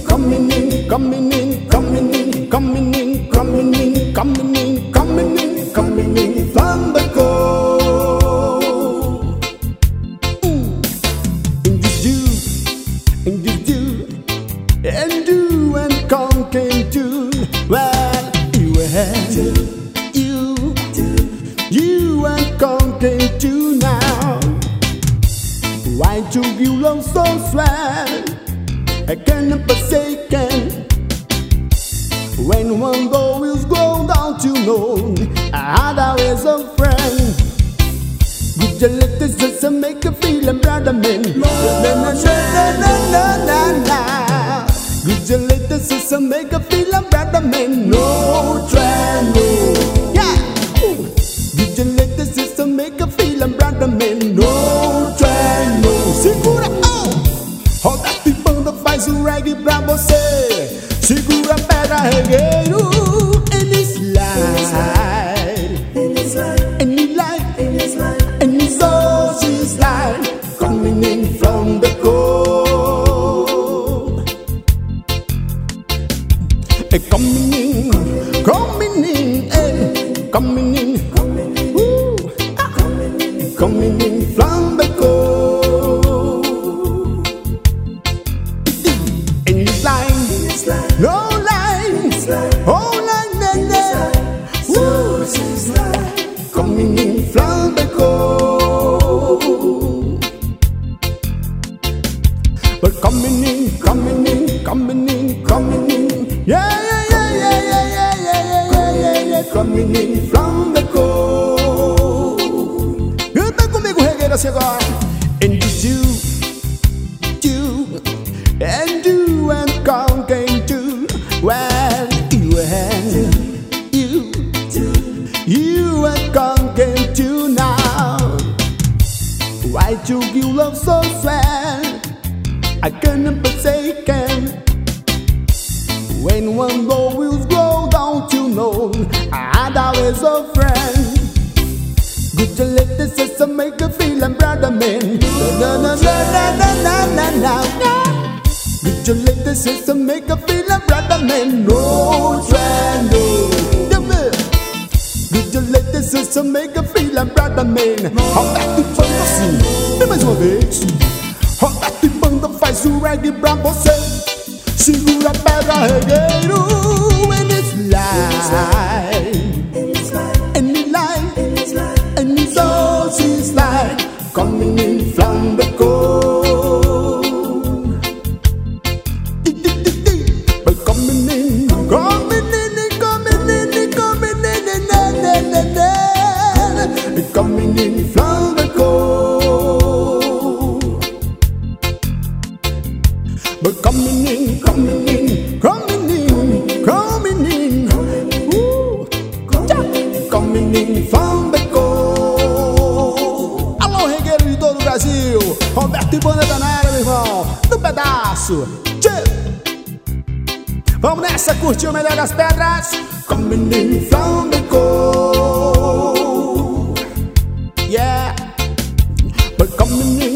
coming in, coming in, coming in, coming in, coming in, coming in, coming in, coming in from the cold. And do and come came to well, you and come came to now. Why do you look so swell? I cannot forsaken. When one goes go down to know, I had always a friend. With your little sister make a feeling brother man. With your little sister make a feeling brother man. No trend, no. Yeah. With your little sister make a feeling brother man. No trend, no. Segura, oh. Roda a banda faz o reggae pra você. Segura a pedra regueiro. And it's light, and it's light, and it's light, and it's light, and it's all she's light. Coming in from the cold. Coming in, coming in, coming in, coming in from the cold. And it's line, no line, oh line, coming in from the cold. But coming in, coming in, coming in, coming in, yeah. Coming in from the cold. Canta comigo, regueira, assim agora. And you and come came to well, you and come came to now. Why do you love so swell? I cannot forsaken. When one goes go down to know, I had always a friend. Good to let the sister make a feeling brother man. No. Good to let the sister make a feeling brother man. No trend, no. Good to let the sister make a feeling brother man. Roda a banda assim, vem mais uma vez. Roda a banda faz o reggae pra você. Segura a pedra regueiro. And it's light, and it's light, and it's light, and it's light, and it's all she's light. Coming in from the cold. But coming in, coming in, coming in, coming in, coming in from the cold. But coming in, coming in, coming in, coming in, coming in from the cold. Alô, regueiro de todo o Brasil, Roberto e Banda da área, meu irmão, no pedaço. Tchê. Vamos nessa, curtir o melhor das pedras. Coming in from the cold, yeah. But coming in.